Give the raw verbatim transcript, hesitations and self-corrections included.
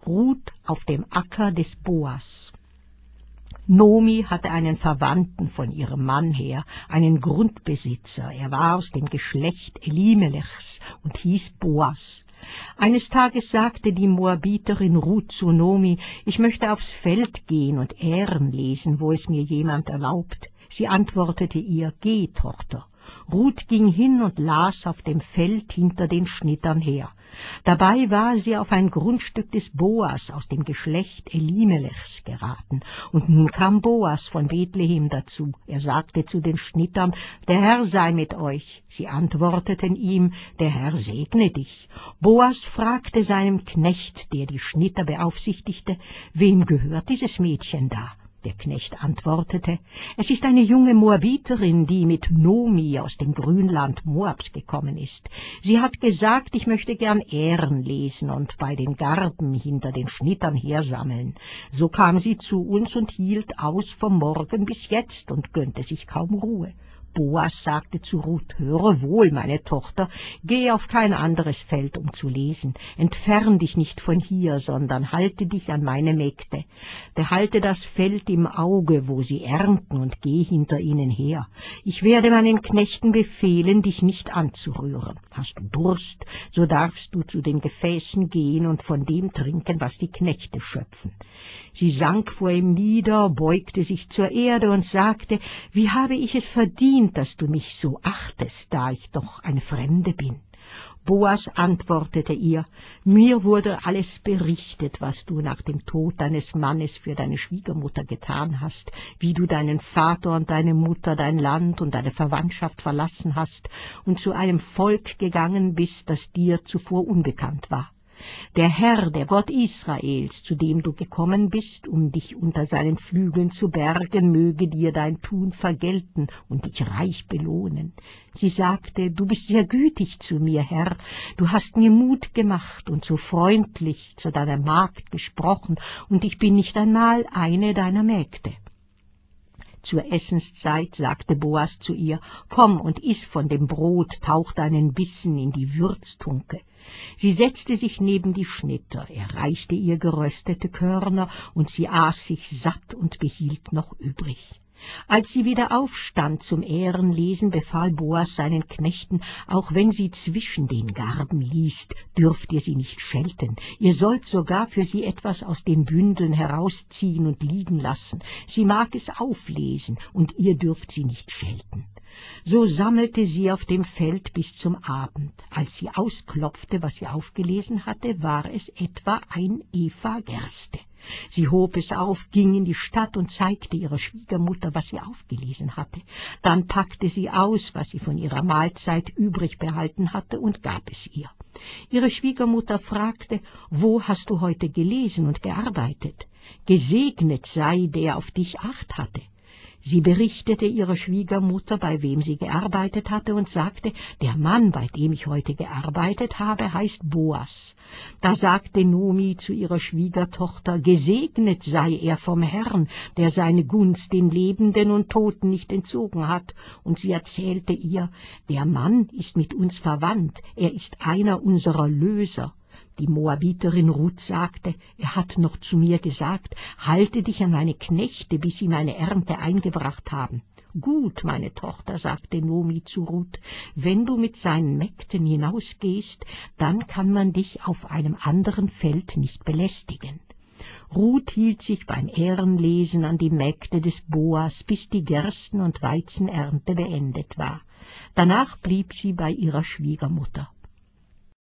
Ruth auf dem Acker des Boas. Nomi hatte einen Verwandten von ihrem Mann her, einen Grundbesitzer. Er war aus dem Geschlecht Elimelechs und hieß Boas. Eines Tages sagte die Moabiterin Ruth zu Nomi, ich möchte aufs Feld gehen und Ähren lesen, wo es mir jemand erlaubt. Sie antwortete ihr, geh, Tochter. Ruth ging hin und las auf dem Feld hinter den Schnittern her. Dabei war sie auf ein Grundstück des Boas aus dem Geschlecht Elimelechs geraten. Und nun kam Boas von Bethlehem dazu. Er sagte zu den Schnittern, der Herr sei mit euch. Sie antworteten ihm, der Herr segne dich. Boas fragte seinem Knecht, der die Schnitter beaufsichtigte, wem gehört dieses Mädchen da? Der Knecht antwortete, es ist eine junge Moabiterin, die mit Nomi aus dem Grünland Moabs gekommen ist. Sie hat gesagt, ich möchte gern Ähren lesen und bei den Garben hinter den Schnittern hersammeln. So kam sie zu uns und hielt aus vom Morgen bis jetzt und gönnte sich kaum Ruhe. Boas sagte zu Ruth, höre wohl, meine Tochter, geh auf kein anderes Feld, um zu lesen. Entfern dich nicht von hier, sondern halte dich an meine Mägde. Behalte das Feld im Auge, wo sie ernten, und geh hinter ihnen her. Ich werde meinen Knechten befehlen, dich nicht anzurühren. Hast du Durst, so darfst du zu den Gefäßen gehen und von dem trinken, was die Knechte schöpfen. Sie sank vor ihm nieder, beugte sich zur Erde und sagte, wie habe ich es verdient, dass du mich so achtest, da ich doch eine Fremde bin? Boas antwortete ihr, mir wurde alles berichtet, was du nach dem Tod deines Mannes für deine Schwiegermutter getan hast, wie du deinen Vater und deine Mutter, dein Land und deine Verwandtschaft verlassen hast und zu einem Volk gegangen bist, das dir zuvor unbekannt war. Der Herr, der Gott Israels, zu dem du gekommen bist, um dich unter seinen Flügeln zu bergen, möge dir dein Tun vergelten und dich reich belohnen. Sie sagte, du bist sehr gütig zu mir, Herr, du hast mir Mut gemacht und so freundlich zu deiner Magd gesprochen, und ich bin nicht einmal eine deiner Mägde. Zur Essenszeit sagte Boas zu ihr, komm und iss von dem Brot, tauch deinen Bissen in die Würztunke. Sie setzte sich neben die Schnitter, er reichte ihr geröstete Körner, und sie aß sich satt und behielt noch übrig. Als sie wieder aufstand zum Ährenlesen, befahl Boas seinen Knechten, auch wenn sie zwischen den Garben liest, dürft ihr sie nicht schelten. Ihr sollt sogar für sie etwas aus den Bündeln herausziehen und liegen lassen. Sie mag es auflesen, und ihr dürft sie nicht schelten. So sammelte sie auf dem Feld bis zum Abend. Als sie ausklopfte, was sie aufgelesen hatte, war es etwa ein Epha Gerste. Sie hob es auf, ging in die Stadt und zeigte ihrer Schwiegermutter, was sie aufgelesen hatte. Dann packte sie aus, was sie von ihrer Mahlzeit übrig behalten hatte, und gab es ihr. Ihre Schwiegermutter fragte, wo hast du heute gelesen und gearbeitet? Gesegnet sei, der auf dich Acht hatte. Sie berichtete ihrer Schwiegermutter, bei wem sie gearbeitet hatte, und sagte, der Mann, bei dem ich heute gearbeitet habe, heißt Boas. Da sagte Nomi zu ihrer Schwiegertochter, gesegnet sei er vom Herrn, der seine Gunst den Lebenden und Toten nicht entzogen hat. Und sie erzählte ihr, der Mann ist mit uns verwandt, er ist einer unserer Löser. Die Moabiterin Ruth sagte, er hat noch zu mir gesagt, halte dich an meine Knechte, bis sie meine Ernte eingebracht haben. Gut, meine Tochter, sagte Nomi zu Ruth, wenn du mit seinen Mägden hinausgehst, dann kann man dich auf einem anderen Feld nicht belästigen. Ruth hielt sich beim Ährenlesen an die Mägde des Boas, bis die Gersten- und Weizenernte beendet war. Danach blieb sie bei ihrer Schwiegermutter.